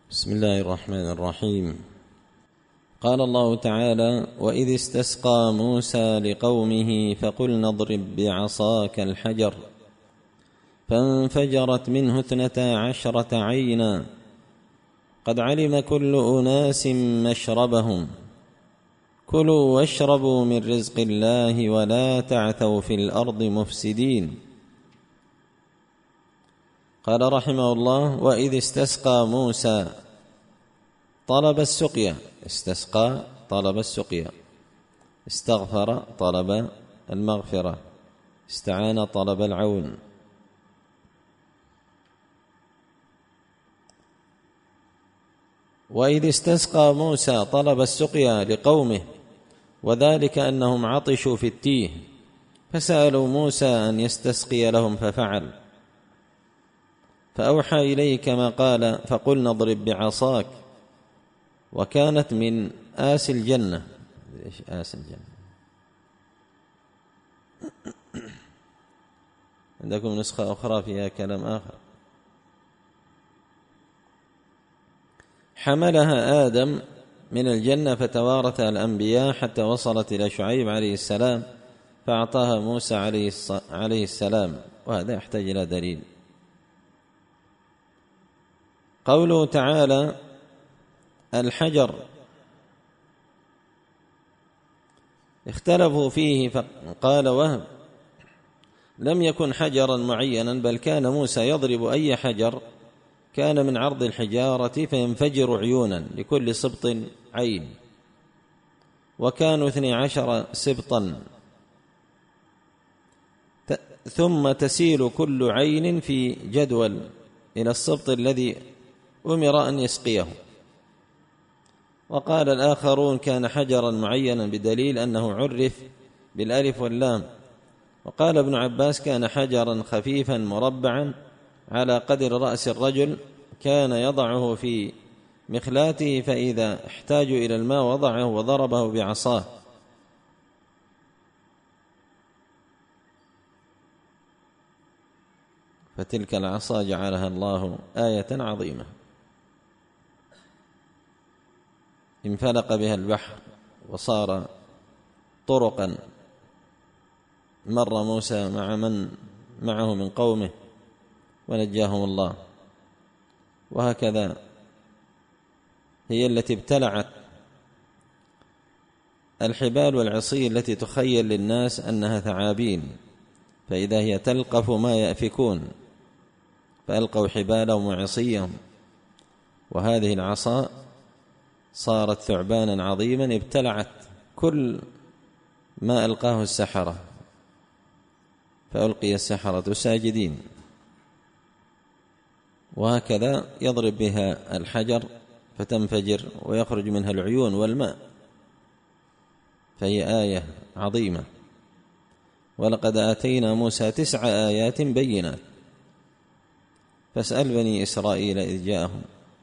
بسم الله الرحمن الرحيم. قال الله تعالى: وإذ استسقى موسى لقومه فقلنا اضرب بعصاك الحجر فانفجرت منه 12 عينا قد علم كل أناس مشربهم كلوا واشربوا من رزق الله ولا تعثوا في الأرض مفسدين. قال رحمه الله: وإذ استسقى موسى طلب السقيا. استسقى طلب السقيا، استغفر طلب المغفرة، استعان طلب العون. وإذ استسقى موسى طلب السقيا لقومه، وذلك أنهم عطشوا في التيه فسألوا موسى أن يستسقي لهم ففعل، فأوحى إليه كما قال: فقلنا اضرب بعصاك، وكانت من آس الجنة. إيش آس الجنة؟ عندكم نسخة أخرى فيها كلام آخر. حملها آدم من الجنة فتوارثها الأنبياء حتى وصلت إلى شعيب عليه السلام فأعطاها موسى عليه السلام، وهذا يحتاج إلى دليل. قوله تعالى: الحجر اختلفوا فيه، فقال وهب: لم يكن حجرا معينا، بل كان موسى يضرب أي حجر كان من عرض الحجارة فينفجر عيونا لكل سبط عين، وكانوا 12 سبطا، ثم تسيل كل عين في جدول إلى السبط الذي أمر أن يسقيه. وقال الآخرون: كان حجرا معينا بدليل أنه عرف بالألف واللام. وقال ابن عباس: كان حجرا خفيفا مربعا على قدر رأس الرجل، كان يضعه في مخلاته، فإذا احتاجوا إلى الماء وضعه وضربه بعصاه. فتلك العصا جعلها الله آية عظيمة انفلق بها البحر وصار طرقا، مر موسى مع من معه من قومه ونجاهم الله. وهكذا هي التي ابتلعت الحبال والعصي التي تخيل للناس أنها ثعابين، فإذا هي تلقف ما يأفكون فألقوا حبالهم وعصيهم، وهذه العصا صارت ثعبانا عظيما ابتلعت كل ما ألقاه السحرة، فألقي السحرة ساجدين. وهكذا يضرب بها الحجر فتنفجر ويخرج منها العيون والماء، فهي آية عظيمة. ولقد آتينا موسى 9 آيات بينات، فاسأل بني إسرائيل إذ جاءهم.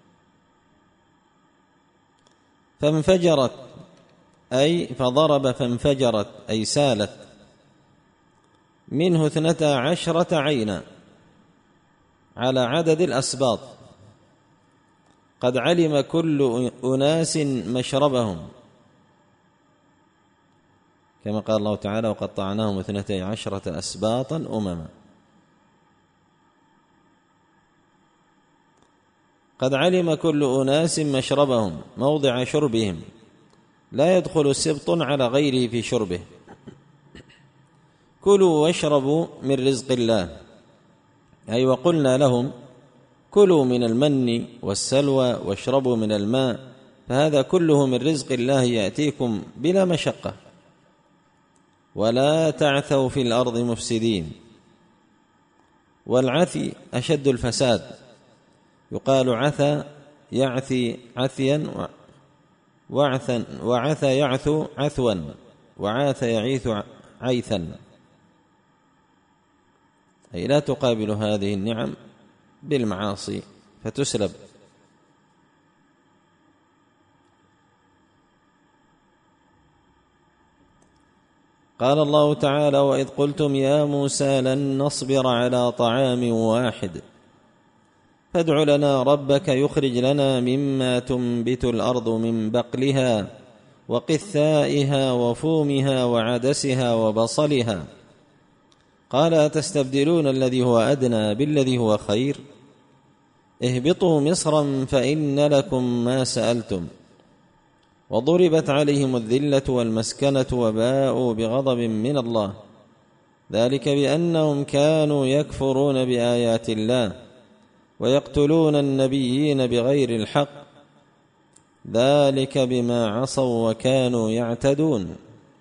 فانفجرت أي فضرب فانفجرت أي سالت منه 12 عينا على عدد الأسباط، قد علم كل أناس مشربهم، كما قال الله تعالى: وقطعناهم 12 أسباطا أمما. قد علم كل أناس مشربهم موضع شربهم، لا يدخل سبط على غيره في شربه. كلوا واشربوا من رزق الله، أي وقلنا لهم: كلوا من المن والسلوى واشربوا من الماء، فهذا كله من رزق الله يأتيكم بلا مشقة. ولا تعثوا في الأرض مفسدين. والعثي أشد الفساد، يقال عثى يعثي عثيا، وعثى يعثو عثوا، وعاث يعيث عيثا، أي لا تقابل هذه النعم بالمعاصي فتسلب. قال الله تعالى: وإذ قلتم يا موسى لن نصبر على طعام واحد فادع لنا ربك يخرج لنا مما تنبت الأرض من بقلها وقثائها وفومها وعدسها وبصلها. قال أتستبدلون الذي هو أدنى بالذي هو خير؟ اهبطوا مصرا فإن لكم ما سألتم. وضربت عليهم الذلة والمسكنة وباءوا بغضب من الله، ذلك بأنهم كانوا يكفرون بآيات الله ويقتلون النبيين بغير الحق، ذلك بما عصوا وكانوا يعتدون.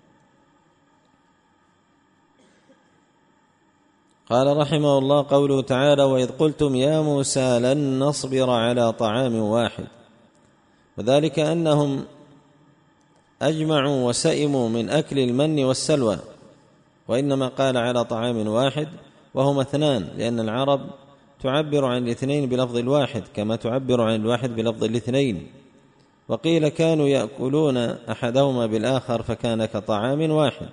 قال رحمه الله قوله تعالى: وإذ قلتم يا موسى لن نصبر على طعام واحد، وذلك أنهم أجمعوا وسئموا من أكل المن والسلوى، وإنما قال على طعام واحد وهما اثنان، لأن العرب تعبر عن الاثنين بلفظ الواحد كما تعبر عن الواحد بلفظ الاثنين. وقيل كانوا يأكلون أحدهما بالآخر فكان كطعام واحد.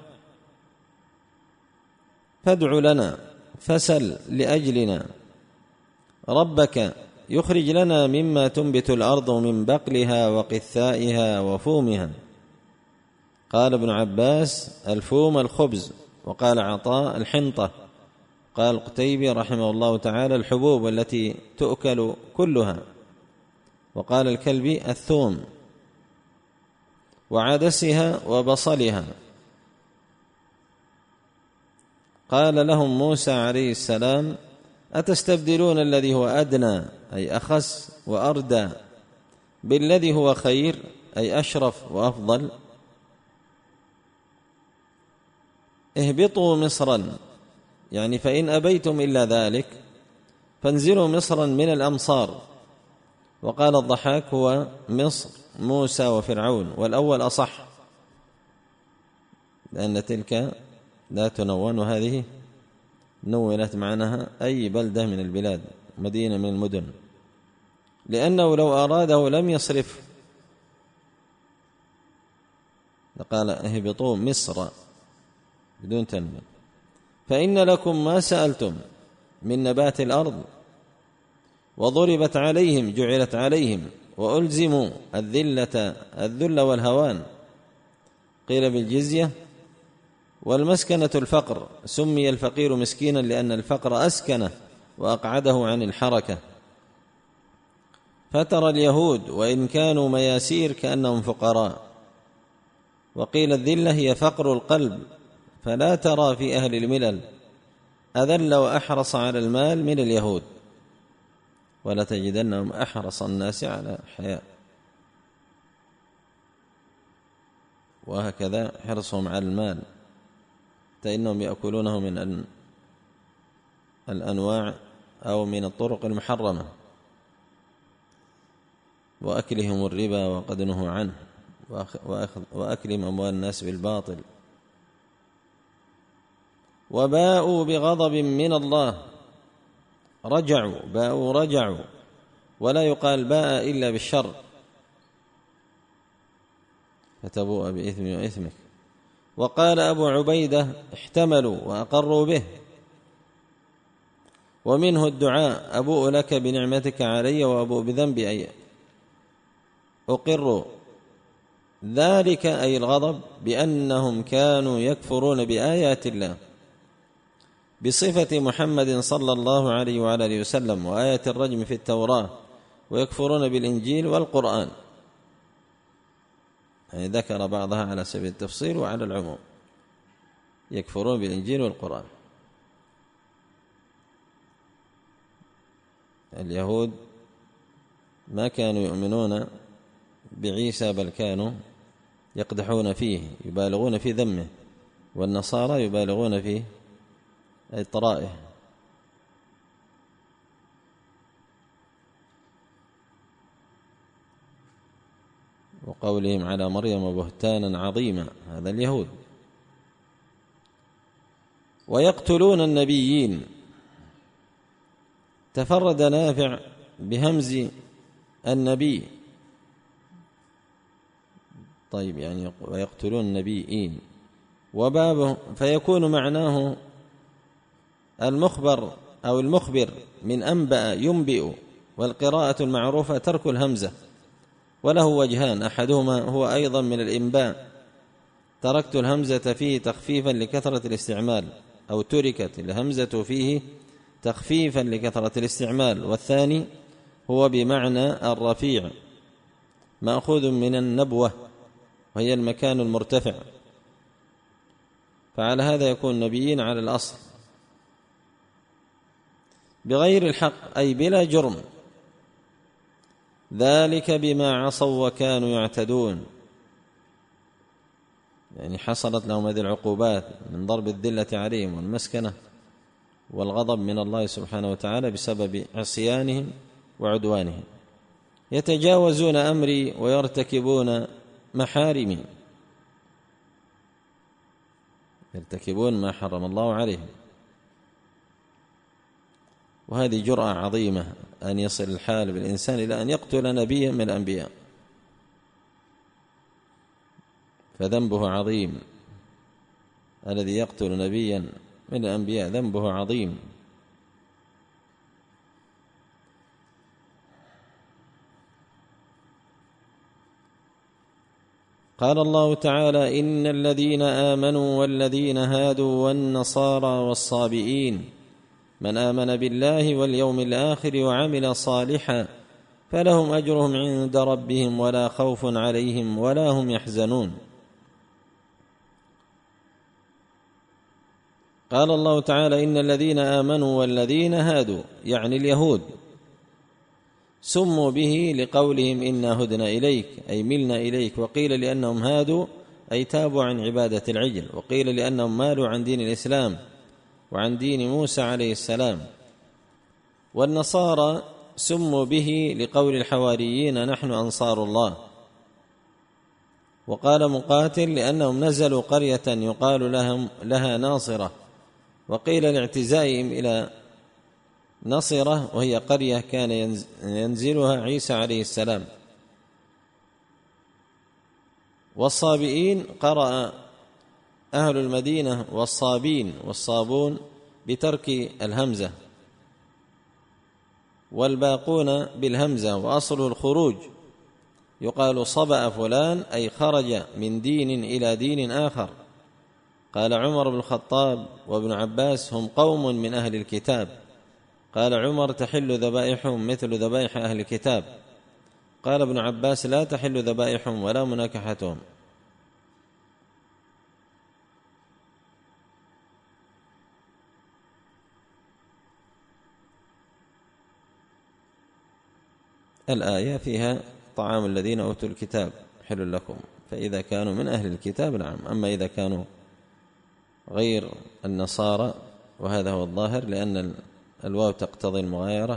فادع لنا، فسل لأجلنا ربك يخرج لنا مما تنبت الأرض من بقلها وقثائها وفومها. قال ابن عباس: الفوم الخبز، وقال عطاء: الحنطة. قال القتيبي رحمه الله تعالى: الحبوب التي تؤكل كلها. وقال الكلبي: الثوم. وعدسها وبصلها. قال لهم موسى عليه السلام: أتستبدلون الذي هو أدنى أي أخس وأردى بالذي هو خير أي أشرف وأفضل؟ اهبطوا مصرا، يعني فإن أبيتم إلا ذلك فانزلوا مصرا من الأمصار. وقال الضحاك: هو مصر موسى وفرعون، والأول أصح لأن تلك لا تنون، وهذه نونت معناها أي بلدة من البلاد، مدينة من المدن، لأنه لو أراده لم يصرف، قال اهبطوا مصر بدون تنوين. فإن لكم ما سألتم من نبات الأرض، وضربت عليهم جعلت عليهم، وألزموا الذل والهوان، قيل بالجزية. والمسكنة الفقر، سمي الفقير مسكينا لأن الفقر أسكنه وأقعده عن الحركة. فترى اليهود وإن كانوا مياسير كأنهم فقراء. وقيل الذلة هي فقر القلب، فلا ترى في أهل الملل أذل وأحرص على المال من اليهود، ولا تجدنهم أحرص الناس على حياة، وهكذا حرصهم على المال، فإنهم يأكلونه من الأنواع أو من الطرق المحرمة، وأكلهم الربا وقد نهوا عنه، وأكلهم أموال الناس بالباطل. وباءوا بغضب من الله، رجعوا، ولا يقال باء إلا بالشر، فتبوء بإثمي وإثمك. وقال أبو عبيدة: احتملوا وأقروا به. ومنه الدعاء: أبوء لك بنعمتك علي وأبوء بذنبي أي أقر، ذلك أي الغضب بأنهم كانوا يكفرون بآيات الله، بصفة محمد صلى الله عليه وعلى آله وسلم، وآية الرجم في التوراة، ويكفرون بالإنجيل والقرآن. يعني ذكر بعضها على سبيل التفصيل وعلى العموم، يكفرون بالإنجيل والقرآن. اليهود ما كانوا يؤمنون بعيسى، بل كانوا يقدحون فيه، يبالغون في ذمه، والنصارى يبالغون في إطرائه. وقولهم على مريم بهتانا عظيما، هذا اليهود. ويقتلون النبيين، تفرد نافع بهمز النبي، طيب يعني ويقتلون النبيين وبابه، فيكون معناه المخبر أو المخبر من أنبأ ينبئ، والقراءة المعروفة ترك الهمزة، وله وجهان، أحدهما هو أيضا من الإنباء، تركت الهمزة فيه تخفيفا لكثرة الاستعمال، أو تركت الهمزة فيه تخفيفا لكثرة الاستعمال. والثاني هو بمعنى الرفيع، مأخوذ من النبوة وهي المكان المرتفع، فعلى هذا يكون نبيين على الأصل بغير الحق أي بلا جرم، ذلك بما عصوا وكانوا يعتدون، يعني حصلت لهم هذه العقوبات من ضرب الذلة عليهم والمسكنة والغضب من الله سبحانه وتعالى بسبب عصيانهم وعدوانهم. يتجاوزون أمري ويرتكبون محارمي، يرتكبون ما حرم الله عليهم، وهذه جرأة عظيمة أن يصل الحال بالإنسان إلى أن يقتل نبيا من الأنبياء، فذنبه عظيم. الذي يقتل نبيا من الأنبياء ذنبه عظيم. قال الله تعالى: إن الذين آمنوا والذين هادوا والنصارى والصابئين من آمن بالله واليوم الآخر وعمل صالحا فلهم أجرهم عند ربهم ولا خوف عليهم ولا هم يحزنون. قال الله تعالى: إن الذين آمنوا والذين هادوا، يعني اليهود، سموا به لقولهم إنا هدنا إليك أي ملنا إليك، وقيل لأنهم هادوا أي تابوا عن عبادة العجل، وقيل لأنهم مالوا عن دين الإسلام وعن دين موسى عليه السلام. والنصارى سموا به لقول الحواريين نحن أنصار الله، وقال مقاتل لأنهم نزلوا قرية يقال لها ناصرة، وقيل لاعتزائهم إلى نصرة وهي قرية كان ينزلها عيسى عليه السلام. والصابئين قرأ أهل المدينة والصابين والصابون بترك الهمزة، والباقون بالهمزة، وأصل الخروج، يقال صبأ فلان أي خرج من دين إلى دين آخر. قال عمر بن الخطاب وابن عباس: هم قوم من أهل الكتاب. قال عمر: تحل ذبائحهم مثل ذبائح أهل الكتاب. قال ابن عباس: لا تحل ذبائحهم ولا مناكحتهم. الآية فيها طعام الذين أوتوا الكتاب حل لكم، فإذا كانوا من أهل الكتاب نعم، أما إذا كانوا غير النصارى، وهذا هو الظاهر لأن الواو تقتضي المغايرة،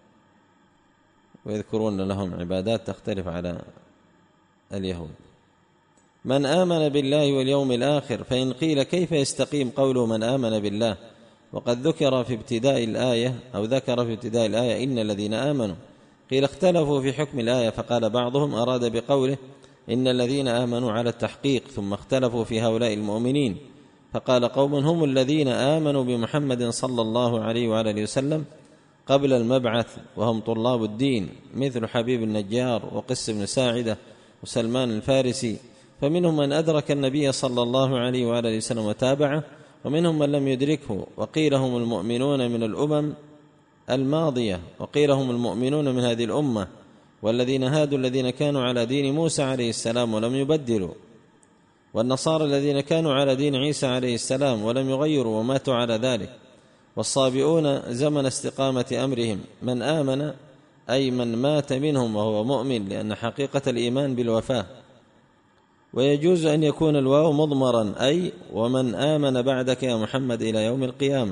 ويذكرون لهم عبادات تختلف على اليهود. من آمن بالله واليوم الآخر، فإن قيل كيف يستقيم قوله من آمن بالله وقد ذكر في ابتداء الآية إن الذين آمنوا، قيل اختلفوا في حكم الآية، فقال بعضهم أراد بقوله إن الذين آمنوا على التحقيق، ثم اختلفوا في هؤلاء المؤمنين، فقال قوم هم الذين آمنوا بمحمد صلى الله عليه وعلى آله وسلم قبل المبعث وهم طلاب الدين، مثل حبيب النجار وقس بن ساعدة وسلمان الفارسي، فمنهم من أدرك النبي صلى الله عليه وعلى آله وسلم وتابعه، ومنهم من لم يدركه، وقيل هم المؤمنون من الأمم الماضية، وقيل هم المؤمنون من هذه الأمة، والذين هادوا الذين كانوا على دين موسى عليه السلام ولم يبدلوا، والنصارى الذين كانوا على دين عيسى عليه السلام ولم يغيروا وماتوا على ذلك، والصابئون زمن استقامة أمرهم. من آمن أي من مات منهم وهو مؤمن، لأن حقيقة الإيمان بالوفاة. ويجوز أن يكون الواو مضمرا، أي ومن آمن بعدك يا محمد إلى يوم القيامة.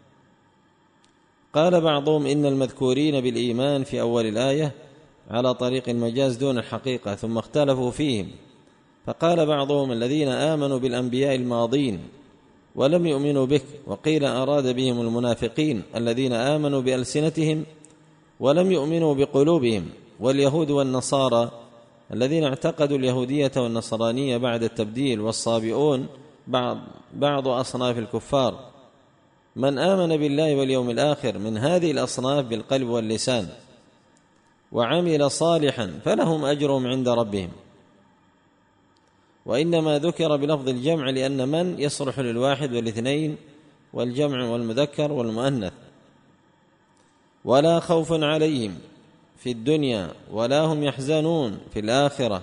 قال بعضهم إن المذكورين بالإيمان في أول الآية على طريق المجاز دون الحقيقة، ثم اختلفوا فيهم، فقال بعضهم الذين آمنوا بالأنبياء الماضين ولم يؤمنوا بك، وقيل أراد بهم المنافقين الذين آمنوا بألسنتهم ولم يؤمنوا بقلوبهم، واليهود والنصارى الذين اعتقدوا اليهودية والنصرانية بعد التبديل، والصابئون بعض أصناف الكفار. من آمن بالله واليوم الآخر من هذه الأصناف بالقلب واللسان، وعمل صالحا فلهم أجرهم عند ربهم. وإنما ذكر بلفظ الجمع لأن من يصلح للواحد والاثنين والجمع والمذكر والمؤنث. ولا خوف عليهم في الدنيا ولا هم يحزنون في الآخرة.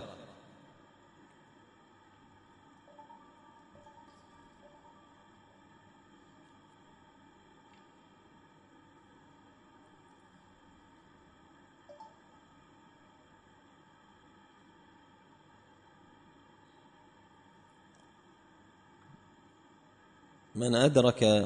من أدرك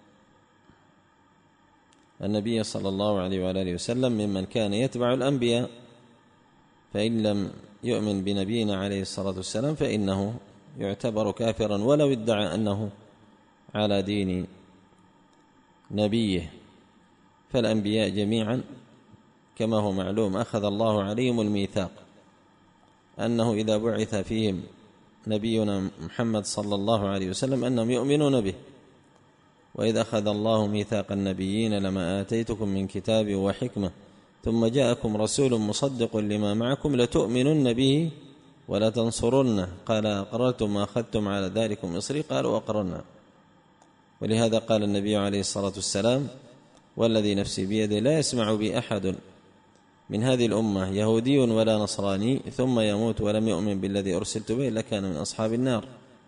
النبي صلى الله عليه وآله وسلم ممن كان يتبع الأنبياء فإن لم يؤمن بنبينا عليه الصلاة والسلام فإنه يعتبر كافرا ولو ادعى أنه على دين نبيه. فالأنبياء جميعا كما هو معلوم أخذ الله عليهم الميثاق أنه إذا بعث فيهم نبينا محمد صلى الله عليه وسلم أنهم يؤمنون به. وإذ أخذ الله ميثاق النبيين لما آتيتكم من كتاب وحكمة ثم جاءكم رسول مصدق لما معكم لتؤمنن به ولا تنصرنه قال أقررتم ما أخذتم على ذلكم إصري قالوا أقررنا. ولهذا قال النبي عليه الصلاة والسلام والذي نفسي بيده لا يسمع بي أحد من هذه الأمة يهودي ولا نصراني ثم يموت ولم يؤمن بالذي أرسلت به لكان من أصحاب النار.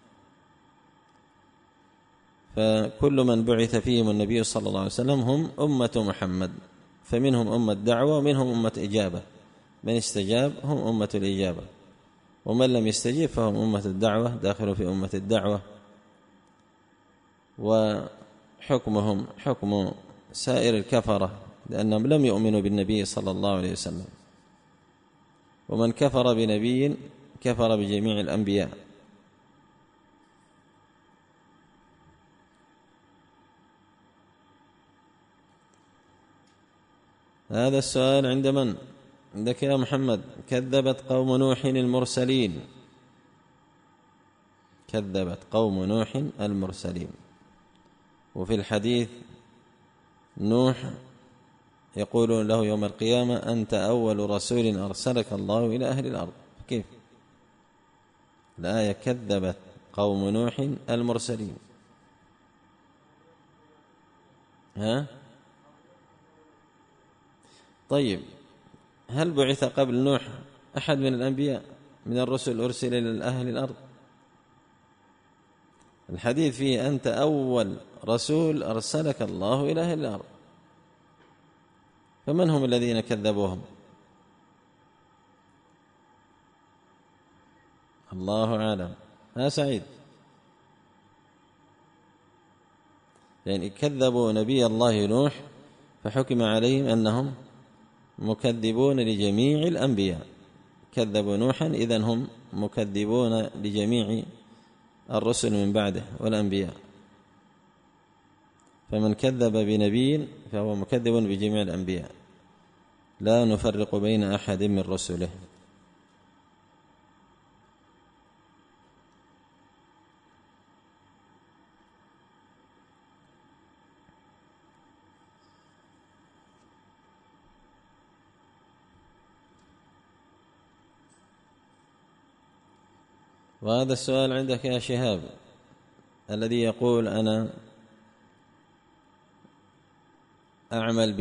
فكل من بعث فيهم النبي صلى الله عليه وسلم هم أمة محمد، فمنهم أمة دعوة ومنهم أمة إجابة. من استجاب هم أمة الإجابة، ومن لم يستجيب فهم أمة الدعوة داخل في أمة الدعوة، وحكمهم حكم سائر الكفرة لأنهم لم يؤمنوا بالنبي صلى الله عليه وسلم. ومن كفر بنبي كفر بجميع الأنبياء. هذا السؤال عند من؟ عندك يا محمد. كذبت قوم نوح المرسلين. كذبت قوم نوح المرسلين. وفي الحديث نوح يقول له يوم القيامة أنت أول رسول أرسلك الله إلى أهل الأرض. كيف الآية كذبت قوم نوح المرسلين؟ طيب هل بعث قبل نوح أحد من الأنبياء من الرسل أرسل إلى أهل الأرض؟ الحديث فيه أنت أول رسول أرسلك الله إلى أهل الأرض. فمن هم الذين كذبوهم؟ الله أعلم. سعيد. يعني كذبوا نبي الله نوح فحكم عليهم أنهم مكذبون لجميع الأنبياء. كذبوا نوحا إذن هم مكذبون لجميع الرسل من بعده والأنبياء. فمن كذب بنبي فهو مكذب بجميع الأنبياء لا نفرق بين أحد من رسله. وهذا السؤال عندك يا شهاب الذي يقول أنا أعمل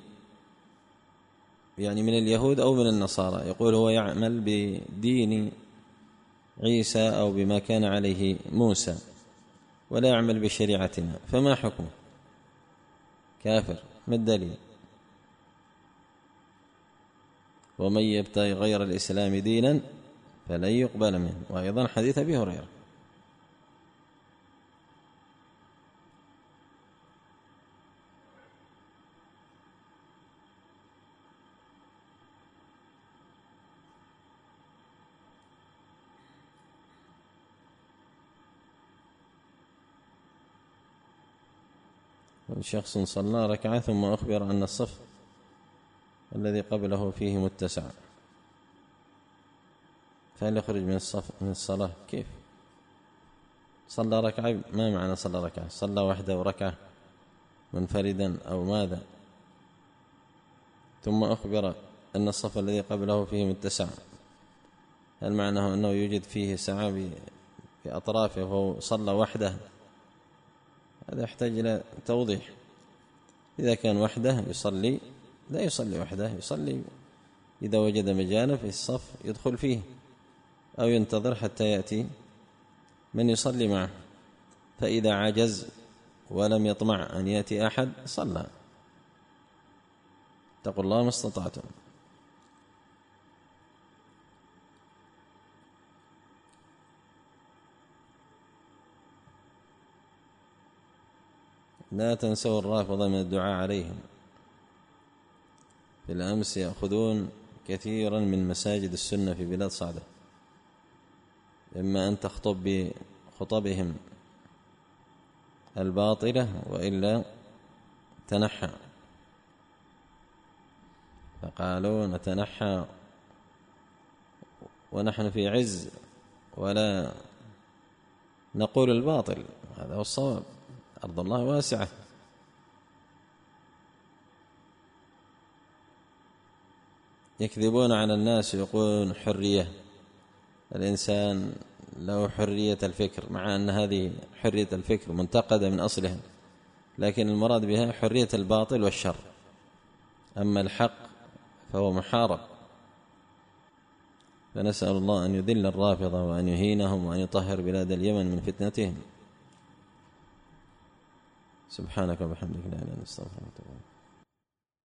يعني من اليهود أو من النصارى، يقول هو يعمل بدين عيسى أو بما كان عليه موسى ولا يعمل بشريعتنا، فما حكمه؟ كافر. ما الدليل؟ ومن يبتغي غير الإسلام دينا فلن يقبل منه. وأيضا حديث أبي هريرة. شخص صلى ركعة ثم أخبر أن الصف الذي قبله فيه متسع، فهل يخرج من الصلاة؟ كيف؟ صلى ركعة، ما معنى صلى ركعة؟ صلى وحده ركعة منفردا أو ماذا؟ ثم أخبر أن الصف الذي قبله فيه متسع، هل معناه أنه يوجد فيه سعة في أطرافه فهو صلى وحده؟ هذا يحتاج إلى توضيح. إذا كان وحده يصلي، لا يصلي وحده، يصلي إذا وجد مجالا في الصف يدخل فيه، أو ينتظر حتى يأتي من يصلي معه، فإذا عجز ولم يطمع أن يأتي أحد صلى. اتقوا الله ما استطعتم. لا تنسوا الرافضة من الدعاء عليهم. في الأمس يأخذون كثيرا من مساجد السنة في بلاد صعدة، إما أن تخطب بخطبهم الباطلة وإلا تنحى، فقالوا نتنحى ونحن في عز ولا نقول الباطل، هذا هو الصواب، أرض الله واسعة. يكذبون على الناس ويقولون حرية، الإنسان له حرية الفكر، مع أن هذه حرية الفكر منتقدة من أصلها، لكن المراد بها حرية الباطل والشر، أما الحق فهو محارب. فنسأل الله أن يذل الرافضة وأن يهينهم وأن يطهر بلاد اليمن من فتنتهم. سبحانك وبحمدك لا إله إلا أنت، استغفرك وأتوب إليك.